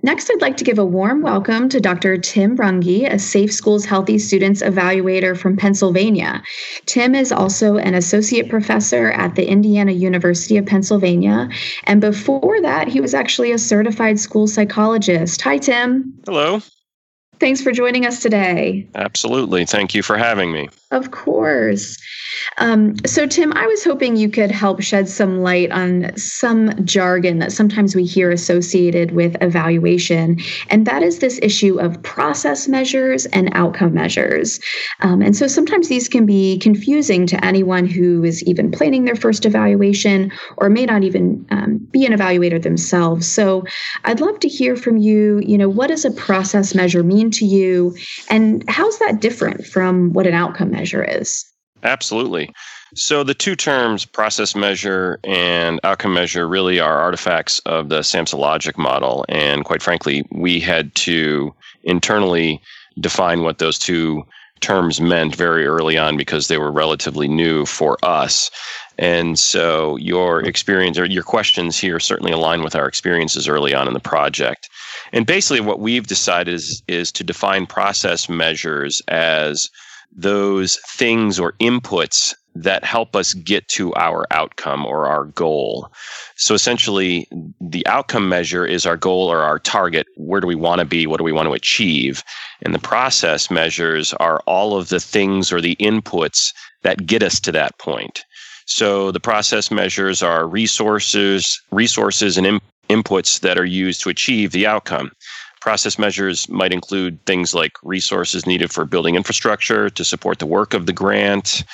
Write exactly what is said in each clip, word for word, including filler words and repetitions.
Next, I'd like to give a warm welcome to Doctor Tim Runge, a Safe Schools Healthy Students Evaluator from Pennsylvania. Tim is also an associate professor at the Indiana University of Pennsylvania, and before that, he was actually a certified school psychologist. Hi, Tim. Hello. Thanks for joining us today. Absolutely. Thank you for having me. Of course. Um, so, Tim, I was hoping you could help shed some light on some jargon that sometimes we hear associated with evaluation, and that is this issue of process measures and outcome measures. Um, and so sometimes these can be confusing to anyone who is even planning their first evaluation or may not even um, be an evaluator themselves. So I'd love to hear from you, you know, what does a process measure mean to you, and how's that different from what an outcome measure is? Absolutely. So the two terms, process measure and outcome measure, really are artifacts of the SAMHSA logic model. And quite frankly, we had to internally define what those two terms meant very early on because they were relatively new for us. And so your experience or your questions here certainly align with our experiences early on in the project. And basically what we've decided is, is to define process measures as those things or inputs that help us get to our outcome or our goal. So essentially, the outcome measure is our goal or our target. Where do we want to be? What do we want to achieve? And the process measures are all of the things or the inputs that get us to that point. So the process measures are resources, resources and in, inputs that are used to achieve the outcome. Process measures might include things like resources needed for building infrastructure to support the work of the grant,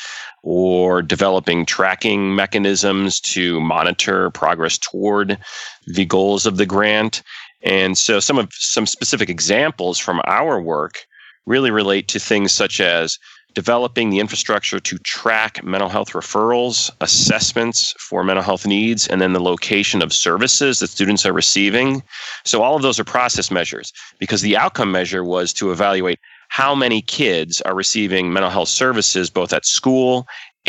or developing tracking mechanisms to monitor progress toward the goals of the grant. And so some of some specific examples from our work really relate to things such as developing the infrastructure to track mental health referrals, assessments for mental health needs, and then the location of services that students are receiving. So all of those are process measures because the outcome measure was to evaluate how many kids are receiving mental health services both at school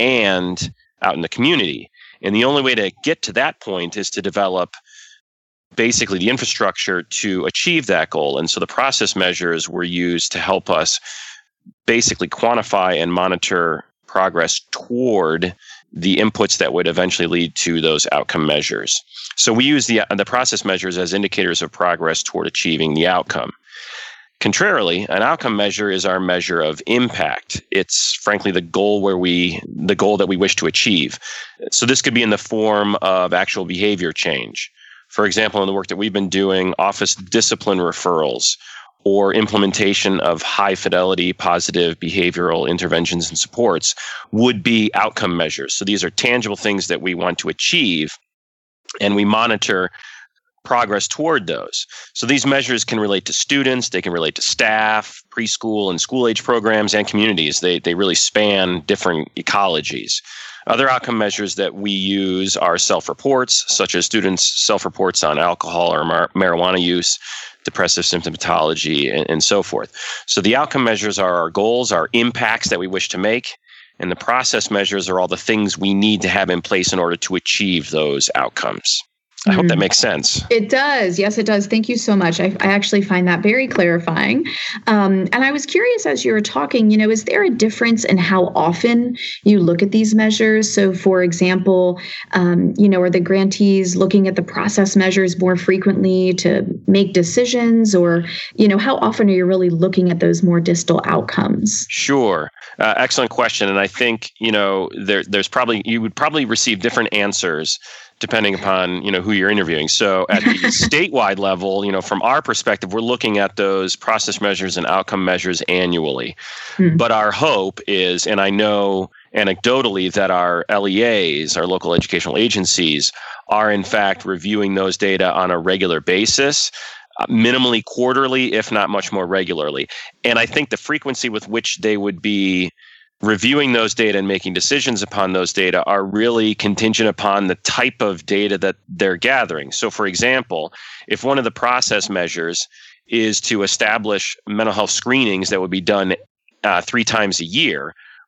and out in the community. And the only way to get to that point is to develop basically the infrastructure to achieve that goal. And so the process measures were used to help us basically quantify and monitor progress toward the inputs that would eventually lead to those outcome measures. So we use the, the process measures as indicators of progress toward achieving the outcome. Contrarily, an outcome measure is our measure of impact. It's frankly the goal where we, the goal that we wish to achieve. So this could be in the form of actual behavior change. For example, in the work that we've been doing, office discipline referrals, or implementation of high-fidelity positive behavioral interventions and supports would be outcome measures. So these are tangible things that we want to achieve, and we monitor progress toward those. So these measures can relate to students, they can relate to staff, preschool and school-age programs, and communities. They, they really span different ecologies. Other outcome measures that we use are self-reports, such as students' self-reports on alcohol or mar- marijuana use, depressive symptomatology, and, and so forth. So the outcome measures are our goals, our impacts that we wish to make, and the process measures are all the things we need to have in place in order to achieve those outcomes. I hope that makes sense. It does. Yes, it does. Thank you so much. I, I actually find that very clarifying. Um, and I was curious as you were talking, you know, is there a difference in how often you look at these measures? So, for example, um, you know, are the grantees looking at the process measures more frequently to make decisions? Or, you know, how often are you really looking at those more distal outcomes? Sure. Uh, excellent question. And I think, you know, there, there's probably, you would probably receive different answers depending upon, you know, who you're interviewing. So at the statewide level, you know, from our perspective, we're looking at those process measures and outcome measures annually. Hmm. But our hope is, and I know anecdotally that our L E As, our local educational agencies, are in fact reviewing those data on a regular basis, uh, minimally quarterly, if not much more regularly. And I think the frequency with which they would be reviewing those data and making decisions upon those data are really contingent upon the type of data that they're gathering. So, for example, if one of the process measures is to establish mental health screenings that would be done uh, three times a year,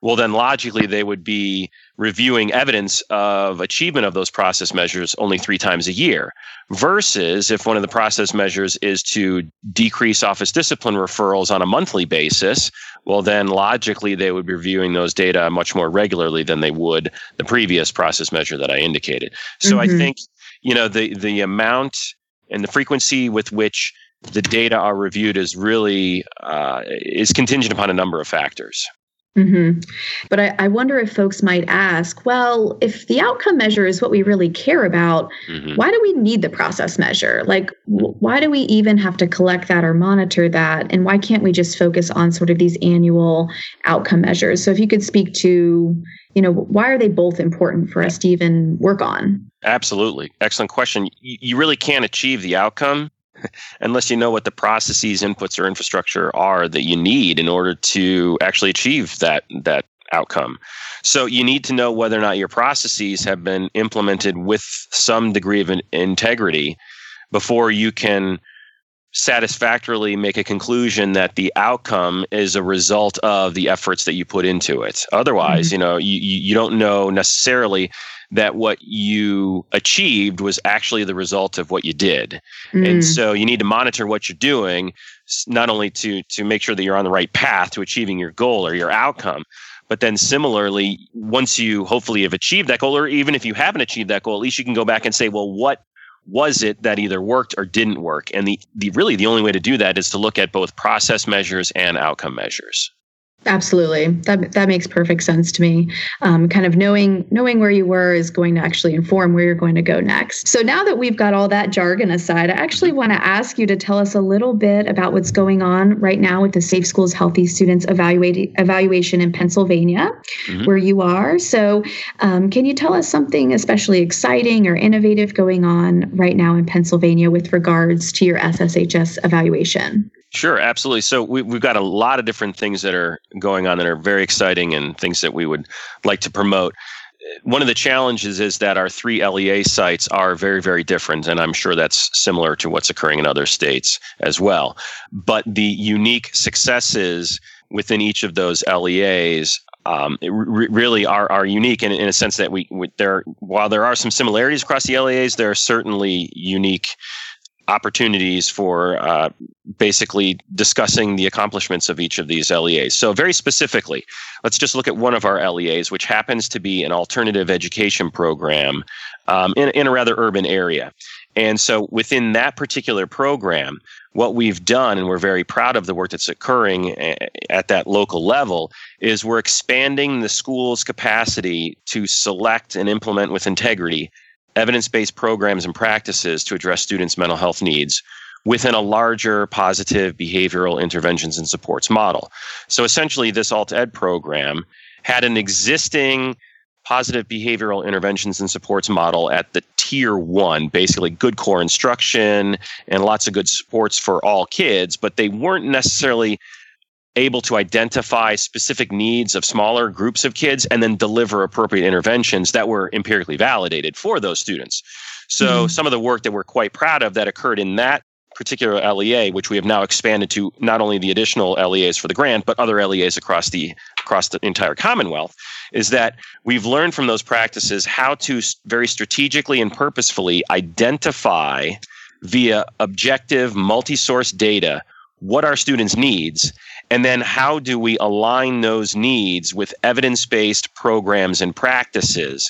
well, then logically they would be reviewing evidence of achievement of those process measures only three times a year. Versus if one of the process measures is to decrease office discipline referrals on a monthly basis, well, then logically they would be reviewing those data much more regularly than they would the previous process measure that I indicated. So mm-hmm. I think, you know, the, the amount and the frequency with which the data are reviewed is really uh, is contingent upon a number of factors. Mm-hmm. But I, I wonder if folks might ask, well, if the outcome measure is what we really care about, mm-hmm. why do we need the process measure? Like, w- why do we even have to collect that or monitor that? And why can't we just focus on sort of these annual outcome measures? So if you could speak to, you know, why are they both important for us to even work on? Absolutely. Excellent question. You, you really can't achieve the outcome unless you know what the processes, inputs, or infrastructure are that you need in order to actually achieve that that outcome. So you need to know whether or not your processes have been implemented with some degree of integrity before you can satisfactorily make a conclusion that the outcome is a result of the efforts that you put into it. Otherwise, mm-hmm. you know, you, you don't know necessarily that what you achieved was actually the result of what you did. Mm. And so you need to monitor what you're doing, not only to to make sure that you're on the right path to achieving your goal or your outcome, but then similarly, once you hopefully have achieved that goal, or even if you haven't achieved that goal, at least you can go back and say, well, what was it that either worked or didn't work? And the, the really the only way to do that is to look at both process measures and outcome measures. Absolutely. That that makes perfect sense to me. Um, kind of knowing knowing where you were is going to actually inform where you're going to go next. So now that we've got all that jargon aside, I actually want to ask you to tell us a little bit about what's going on right now with the Safe Schools Healthy Students evaluate, evaluation in Pennsylvania, mm-hmm. where you are. So um, can you tell us something especially exciting or innovative going on right now in Pennsylvania with regards to your S S H S evaluation? Sure, absolutely. So we, we've got a lot of different things that are going on that are very exciting and things that we would like to promote. One of the challenges is that our three L E A sites are very, very different, and I'm sure that's similar to what's occurring in other states as well. But the unique successes within each of those L E As um, re- really are are unique in, in a sense that we, we there while there are some similarities across the L E As, there are certainly unique opportunities for uh, basically discussing the accomplishments of each of these L E As. So very specifically, let's just look at one of our L E As, which happens to be an alternative education program um, in, in a rather urban area. And so within that particular program, what we've done, and we're very proud of the work that's occurring at that local level, is we're expanding the school's capacity to select and implement with integrity evidence-based programs and practices to address students' mental health needs within a larger positive behavioral interventions and supports model. So essentially, this alt-ed program had an existing positive behavioral interventions and supports model at the tier one, basically good core instruction and lots of good supports for all kids, but they weren't necessarily able to identify specific needs of smaller groups of kids and then deliver appropriate interventions that were empirically validated for those students. So mm-hmm. some of the work that we're quite proud of that occurred in that particular L E A, which we have now expanded to not only the additional L E As for the grant, but other L E As across the across the entire Commonwealth, is that we've learned from those practices how to very strategically and purposefully identify via objective multi-source data what our students' needs, and then how do we align those needs with evidence-based programs and practices.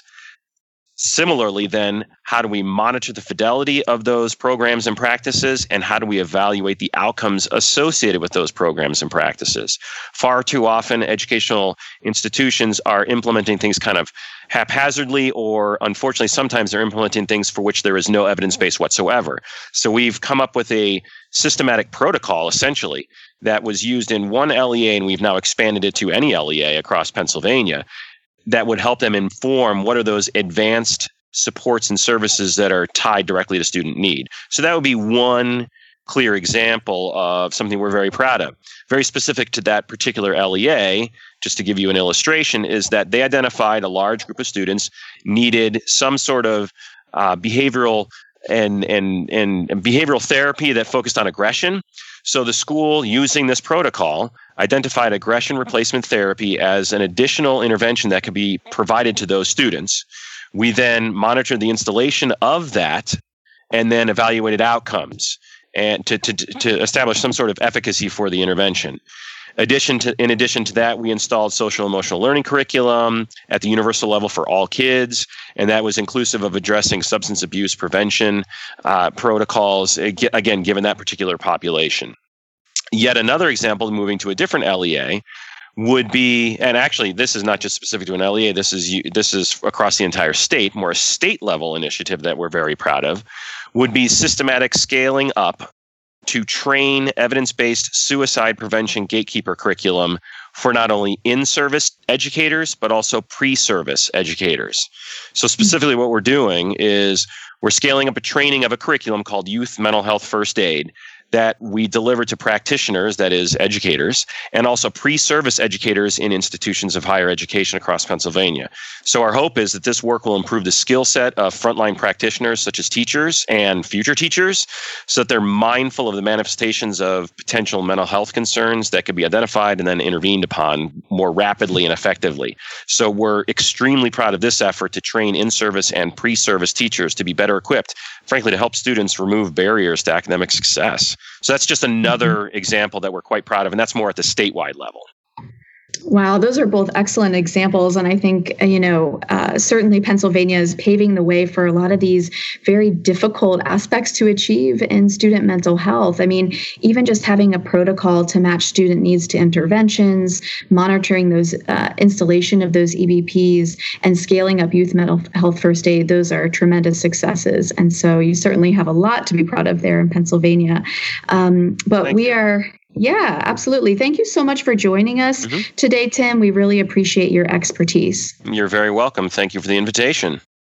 Similarly, then, how do we monitor the fidelity of those programs and practices, and how do we evaluate the outcomes associated with those programs and practices? Far too often, educational institutions are implementing things kind of haphazardly, or unfortunately, sometimes they're implementing things for which there is no evidence base whatsoever. So we've come up with a systematic protocol, essentially, that was used in one L E A, and we've now expanded it to any L E A across Pennsylvania, that would help them inform what are those advanced supports and services that are tied directly to student need. So that would be one clear example of something we're very proud of. Very specific to that particular L E A, just to give you an illustration, is that they identified a large group of students needed some sort of uh, behavioral and, and, and behavioral therapy that focused on aggression. So the school, using this protocol, identified aggression replacement therapy as an additional intervention that could be provided to those students. We then monitored the installation of that and then evaluated outcomes and to, to, to establish some sort of efficacy for the intervention. Addition to, in addition to that, we installed social emotional learning curriculum at the universal level for all kids, and that was inclusive of addressing substance abuse prevention uh, protocols, again, given that particular population. Yet another example, moving to a different L E A, would be, and actually this is not just specific to an L E A, this is this is across the entire state, more a state level initiative that we're very proud of, would be systematic scaling up to train evidence-based suicide prevention gatekeeper curriculum for not only in-service educators, but also pre-service educators. So specifically what we're doing is we're scaling up a training of a curriculum called Youth Mental Health First Aid that we deliver to practitioners, that is educators, and also pre-service educators in institutions of higher education across Pennsylvania. So our hope is that this work will improve the skill set of frontline practitioners such as teachers and future teachers so that they're mindful of the manifestations of potential mental health concerns that could be identified and then intervened upon more rapidly and effectively. So we're extremely proud of this effort to train in-service and pre-service teachers to be better equipped, frankly, to help students remove barriers to academic success. So that's just another mm-hmm. example that we're quite proud of, and that's more at the statewide level. Wow, those are both excellent examples. And I think, you know, uh, certainly Pennsylvania is paving the way for a lot of these very difficult aspects to achieve in student mental health. I mean, even just having a protocol to match student needs to interventions, monitoring those uh, installation of those E B Ps, and scaling up youth mental health first aid, those are tremendous successes. And so you certainly have a lot to be proud of there in Pennsylvania. Um, but Thank we you. are... Yeah, absolutely. Thank you so much for joining us mm-hmm. today, Tim. We really appreciate your expertise. You're very welcome. Thank you for the invitation.